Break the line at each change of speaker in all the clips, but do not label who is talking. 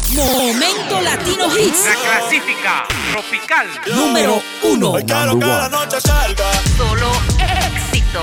Momento Latino Hits.
La clasifica tropical
número 1.
Quiero que la noche salga.
Solo éxito.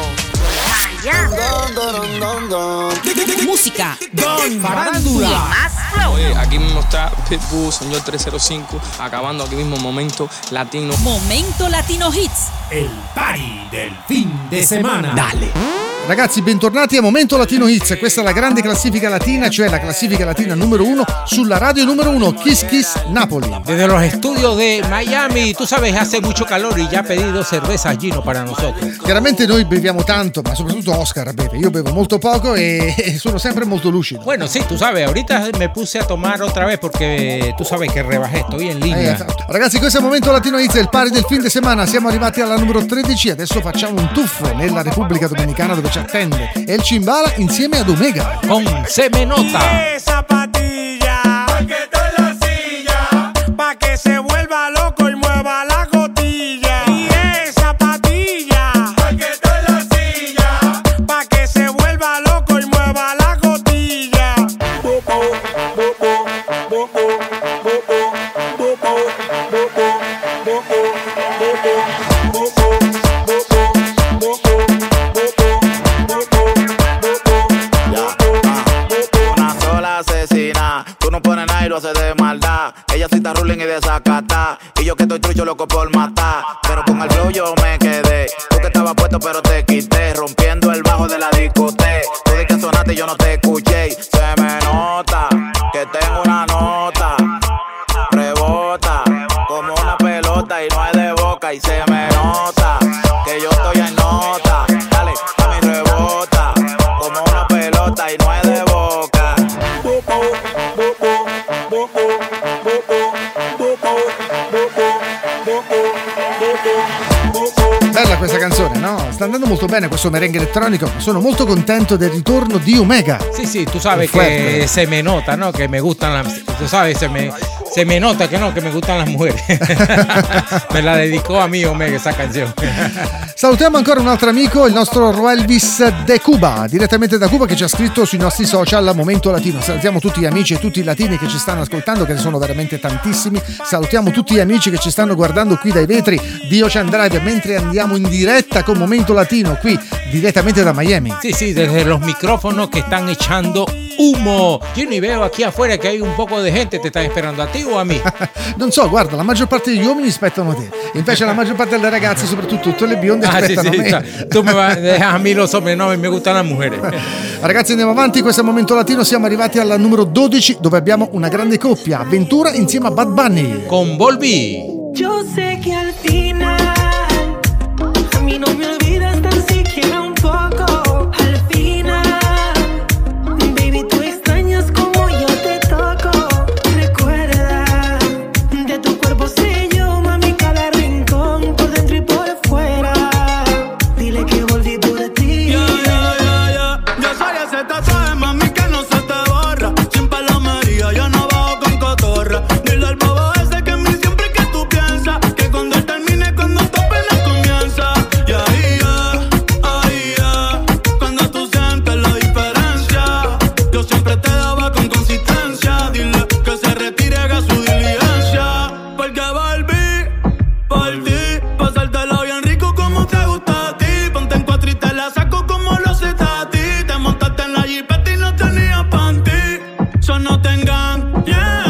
Música, farándula.
Más flow.
Oye, aquí mismo está Pitbull, señor 305, acabando aquí mismo Momento Latino.
Momento Latino Hits.
El party del fin de semana.
Dale.
Ragazzi, bentornati a Momento Latino Hits. Questa è la grande classifica latina, cioè la classifica latina numero 1 sulla radio numero 1, Kiss Kiss Napoli.
Desde los estudios de Miami, tú sabes, hace mucho calor y ya ha pedido cerveza Gino para nosotros.
Chiaramente noi beviamo tanto, ma soprattutto Oscar beve. Io bevo molto poco e sono sempre molto lucido.
Bueno, sí, tú sabes, ahorita me puse a tomar otra vez porque tú sabes que rebajé, estoy en línea.
Ragazzi, questo è Momento Latino Hits, il party del fin de semana. Siamo arrivati alla numero 13, adesso facciamo un tuffo nella Repubblica Dominicana dove ci attende El Chimbala insieme ad Omega.
Con Se Me Nota.
Esa patilla, que te la silla, pa' que se vuelva loco y mueva la cotilla. Y esa patilla, que te la silla, pa' que se vuelva loco y mueva la cotilla.
De maldad, ella sí está ruling y desacata. Y yo que estoy trucho loco por matar. Pero con el flow yo me quedé. Tú que estabas puesto pero te quité. Rompiendo el bajo de la discoteca. Tú de que sonaste y yo no te escuché. Se me nota que tengo una nota. Rebota como una pelota y no es de boca. Y se me nota que yo estoy en nota. Dale, a mi rebota como una pelota y no es de boca.
Bella questa canzone, no? Sta andando molto bene questo merengue elettronico. Sono molto contento del ritorno di Omega.
Sí, tú sabes que se me nota, ¿no? Que me gustan las... Tú sabes, se me nota que no, que me gustan las mujeres. Me la dedicò a mí Omega esa canción.
Salutiamo ancora un altro amico, il nostro Roelvis de Cuba, direttamente da Cuba, che ci ha scritto sui nostri social Momento Latino. Salutiamo tutti gli amici e tutti i latini che ci stanno ascoltando, che sono veramente tantissimi. Salutiamo tutti gli amici che ci stanno guardando qui dai vetri di Ocean Drive mentre andiamo in diretta con Momento Latino qui direttamente da Miami.
Sí, desde los micrófonos que están echando humo. Yo ni veo aquí afuera que hay un poco de gente. ¿Te están esperando a ti o a mí?
Non so, guarda, la maggior parte degli uomini aspettano te. Invece la maggior parte delle ragazze, soprattutto tutte le bionde, aspettano me.
Tú me vas a dejar a mí los hombres, no, me gustan las mujeres.
Ragazzi, andiamo avanti, questo è il Momento Latino, siamo arrivati alla numero 12 dove abbiamo una grande coppia, Ventura insieme a Bad Bunny.
Con Volví.
Yo sé que al final a mí no me olvidas tan siquiera un poco. Al final, baby, tú extrañas como yo te toco. Recuerda, de tu cuerpo sé yo, mami, cada rincón, por dentro y por fuera. Dile que volví por ti.
Yo soy ese tatuaje, mami, que no se te borra. Sin palomería, yo no bajo con cotorra. Dile al bobo ese que en mí siempre que tú piensas. Que cuando él termine, cuando tu pena comienza. Y ahí ya, cuando tú sientes la diferencia. Yo siempre te daba con consistencia. Dile que se retire, haga su diligencia. Porque volví por ti, pasártela bien rico como te gusta a ti. Ponte en cuatro y te la saco como lo sé a ti. Te montaste en la jipeta y no tenías panty. So no te engañes,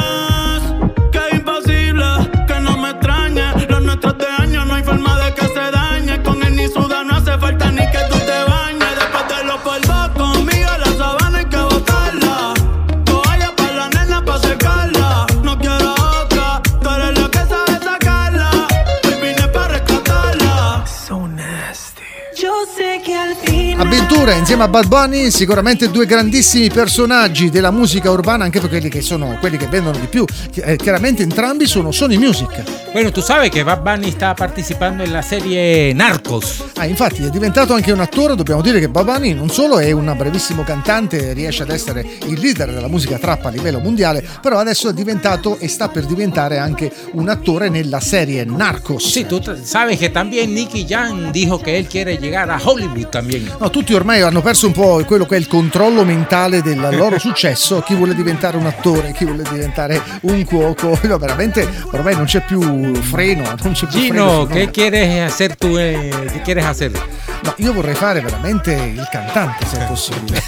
que es imposible que no me extrañes. Los nuestros de años no hay forma de que se dañe. Con él ni suda, no hace falta ni que tú te bañes. Después de los polvos conmigo la sabana hay que botarla. Toalla pa' la nena pa' secarla. No quiero otra, tú eres la que sabe sacarla. Hoy vine pa' rescatarla. So nasty.
Yo sé que al final
Avventura insieme a Bad Bunny, sicuramente due grandissimi personaggi della musica urbana, anche per quelli che vendono di più. Chiaramente entrambi sono Sony Music.
Bueno, tú sabes que Bad Bunny está participando en la serie Narcos.
Infatti è diventato anche un attore. Dobbiamo dire che Bad Bunny non solo è un brevissimo cantante, riesce ad essere il leader della musica trap a livello mondiale, però adesso è diventato e sta per diventare anche un attore nella serie Narcos.
Sí, tú sabes que también Nicky Jam dijo que él quiere llegar a Hollywood también.
No, tutti ormai ormai hanno perso un po' quello che è il controllo mentale del loro successo. Chi vuole diventare un attore, chi vuole diventare un cuoco, no, veramente ormai non c'è più freno, non c'è più
Gino,
freno.
¿qué quieres hacer tú? ¿Qué quieres hacer?
No, io vorrei fare veramente il cantante, se è possibile.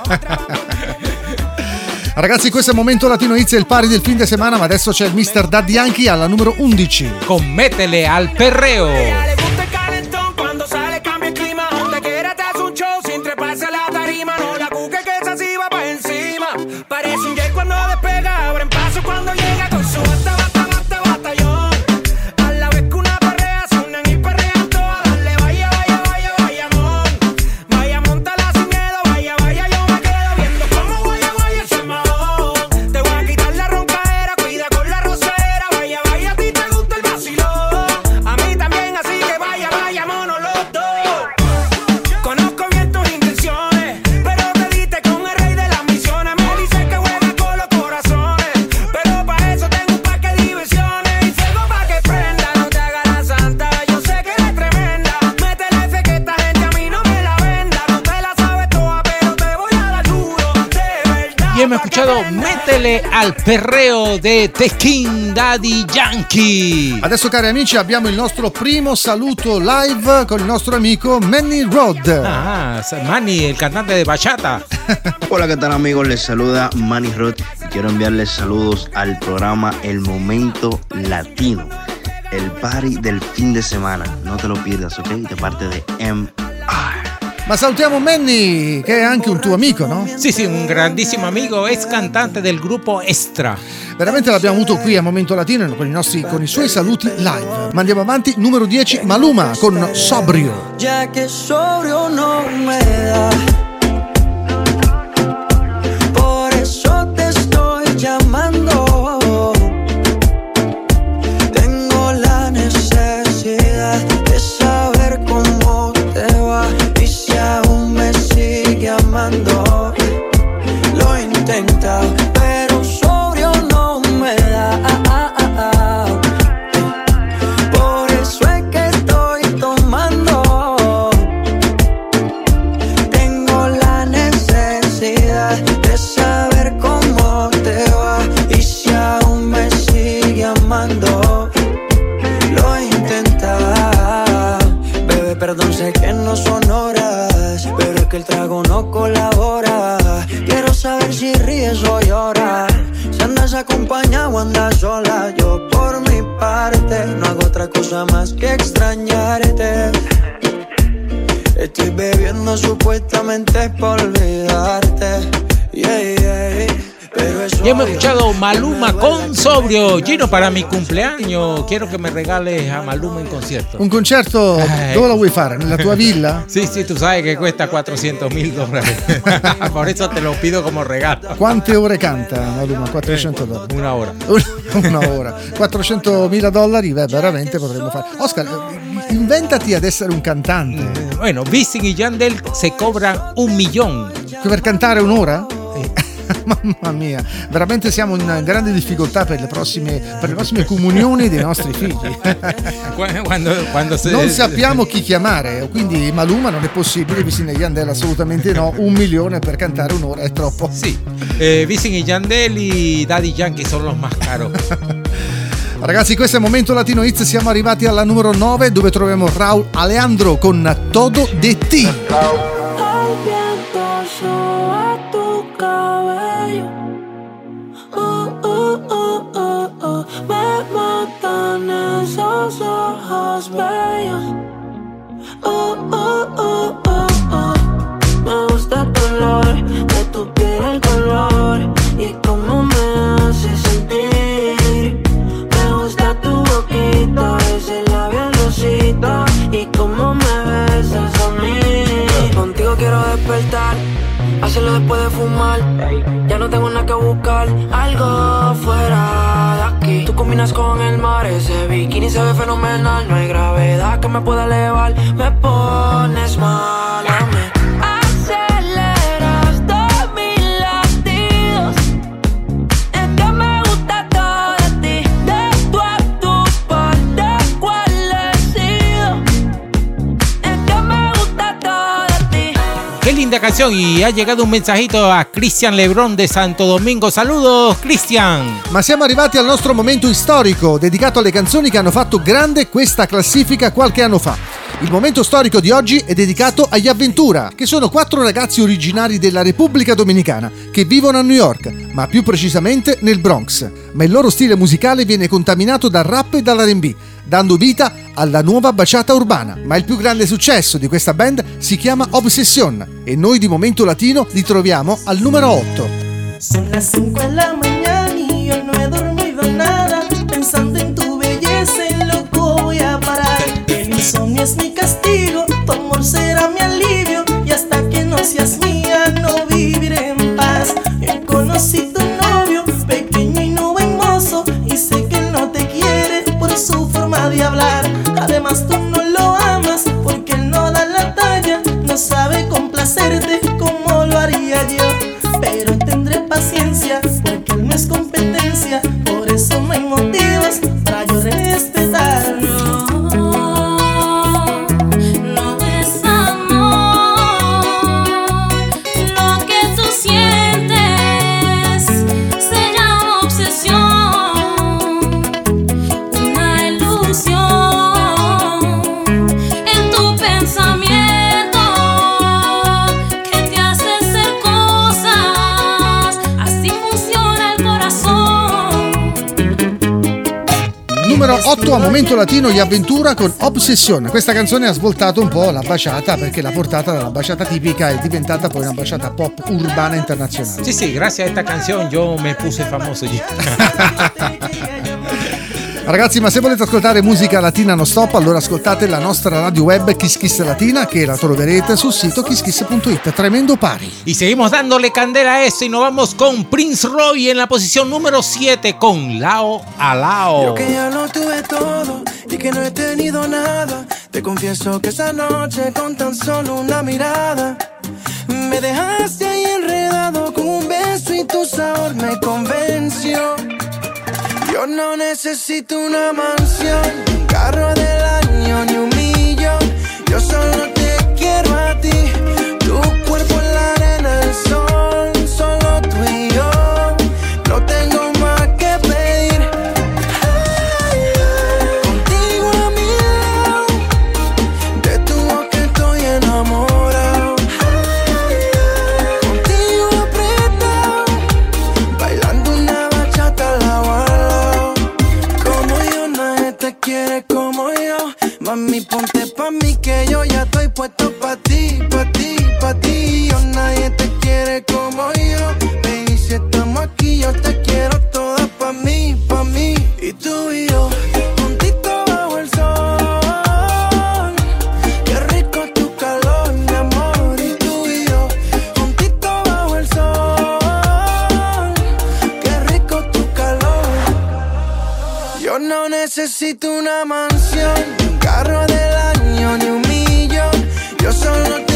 Ragazzi, questo è il Momento Latino Hits, è il pari del fin de semana, ma adesso c'è il Mr. Daddy Yankee alla numero 11.
Con Métele al perreo.
Le gusta el calentón cuando sale cambia el clima. Donde quiera te hace un show sin treparse a la tarima. No la cuque que esa sí va pa' encima. Parece un jet cuando despega, abren paso cuando llega con su batallón. A la vez que una perrea suenan y perrean todas. Dale, vaya, mon. Vaya, montala sin miedo, vaya, yo me quedo viendo cómo vaya ese mahón. Te voy a quitar la roncadera, cuida con la rosera. Vaya, a ti te gusta el vacilón. A mí también, así que vaya, monos los dos. Conozco bien tus intenciones, pero te diste con el rey de las misiones. Me dice que juega con los corazones, pero para eso tengo un parque de diversiones. Y fuego pa' que prenda, no te hagas la santa. Yo sé que eres tremenda. Métele fe que esta gente a mí no me la venda. No te la sabes toda, pero te voy a dar duro, de verdad.
Y hemos escuchado Métele al perreo de The King Daddy Yankee.
Adesso, cari amici, abbiamo il nostro primo saluto live con il nostro amico Manny Rod.
Ah, Manny, el cantante de bachata.
Hola, ¿qué tal, amigos? Les saluda Manny Rod y quiero enviarles saludos al programa El Momento Latino, el party del fin de semana. No te lo pierdas, ¿ok? De parte de MR.
Ma salutiamo Manny, che è anche un tuo amico, no?
Sì, un grandissimo amico, ex cantante del gruppo Extra.
Veramente l'abbiamo avuto qui a Momento Latino con i suoi saluti live. Ma andiamo avanti, numero 10, Maluma con Sobrio.
Ya que sobrio no me da, por eso te estoy llamando. Tengo la necesidad de saber cómo te va y si aún me sigue amando. Lo he intentado, pero sobrio no me da. Por eso es que estoy tomando. Tengo la necesidad de saber cómo te va y si aún me sigue amando. Lo he intentado. Bebé, perdón, sé que no son horas, pero es que el trago no colabora. Quiero saber si ríes o lloras, si andas acompañado o andas sola. Yo por mi parte no hago otra cosa más que extrañarte. Estoy bebiendo supuestamente por olvidarte. Pero eso
Y hemos escuchado Maluma con Sobrio. Gino, para mi cumpleaños quiero que me regales a Maluma en concierto.
Un concerto, dove lo vuoi fare? Nella tua villa?
Sí, tú sabes que cuesta $400,000. Por eso te lo pido como regalo.
Quante ore canta Maluma? $400.
Una hora.
Una ora. $400,000, beh, veramente potremmo fare. Oscar, inventati ad essere un cantante.
Bueno, Wisin y Yandel se cobran $1 million.
Per cantare un'ora? Mamma mia, veramente siamo in grande difficoltà per le prossime comunioni dei nostri figli.
Quando
Non sappiamo chi chiamare, quindi Maluma non è possibile, Wisin e Yandel assolutamente no. $1 milione per cantare un'ora è troppo.
Sì, Wisin y Yandel y Daddy Yankee son los más caros.
Ragazzi, questo è Momento Latino Hits, siamo arrivati alla numero 9 dove troviamo Raúl Alejandro con Todo de Ti.
Al viento soba tu cabello. Me matan esos ojos bellos. Me gusta tu olor, de tu piel el color y cómo me hace sentir. Me gusta tu boquita, ese labial rosita y cómo me besas a mí. Contigo quiero despertar, hacerlo después de fumar. Ya no tengo nada que buscar, algo fuera de aquí. Tú combinas con el mar, ese bikini se ve fenomenal. No hay gravedad que me pueda elevar, me pones mal a mí. Aceleras todos mis latidos, es que me gusta todo de ti. De tu a tu parte, ¿cuál he sido? Es que me gusta todo de ti.
linda canción. Y ha llegado un mensajito a Cristian Lebrón de Santo Domingo. Saludos, Cristian.
Ma siamo arrivati al nostro momento storico, dedicato alle canzoni che hanno fatto grande questa classifica qualche anno fa. Il momento storico di oggi è dedicato agli Avventura, che sono 4 ragazzi originari della Repubblica Dominicana che vivono a New York, ma più precisamente nel Bronx. Ma il loro stile musicale viene contaminato dal rap e dall'R&B, dando vita alla nuova baciata urbana. Ma il più grande successo di questa band si chiama Obsession e noi di Momento Latino li troviamo al numero 8.
Son las 5 de la mañana y yo no he dormido nada, pensando en tu belleza y loco voy a parar. El insomnio es mi castigo, tu amor será mi alivio, y hasta que no seas mía no viviré en paz. Yo conocí tu novio, pequeño y no buen mozo, y sé que él no te quiere por su forma de hablar. Además tú no lo amas porque él no da la talla, no sabe complacerte como lo haría yo. Pero tendré paciencia porque él no es competencia, por eso no hay motivos para yo respetar.
No es amor, lo que tú sientes se llama obsesión, una ilusión en tu pensamiento que te hace ser cosas, así funciona el corazón.
Numero 8 a Momento Latino, Gli Avventura con Obsession. Questa canzone ha svoltato un po' la baciata, perché la portata dalla baciata tipica è diventata poi una baciata pop urbana internazionale.
Sí, sí, gracias a esta canción yo me puse famoso ya.
Ragazzi, ma se volete ascoltare musica latina non stop, allora ascoltate la nostra radio web Kiss Kiss Latina, che la troverete sul sito kisskiss.it. Tremendo pari.
Y seguimos dándole candela a eso y nos vamos con Prince Roy en la posición número 7 con Lao a Lao.
Yo que ya lo tuve todo y que no he tenido nada, te confieso que esa noche con tan solo una mirada me dejaste ahí enredado con un beso y tu sabor me convenció. Yo no necesito una mansión, un carro del año ni un millón. Yo solo te quiero a ti, tu cuerpo en la arena, el sol, solo tú y yo. No tengo más que pedir. Contigo a mi lado, de tu boca estoy enamorado. Contigo apretado, bailando una bachata lado a lado. Como yo nadie te quiere como yo. Mami, ponte pa' mí que yo ya estoy puesto pa' ti, pa' ti, pa' ti. Yo nadie te quiere como yo. Baby, si estamos aquí yo te quiero toda pa' mí, pa' mí. Y tú y yo, juntito bajo el sol. Qué rico tu calor, mi amor. Y tú y yo, juntito bajo el sol. Qué rico tu calor. Yo no necesito una mansión, un carro del año ni un millón. Yo solo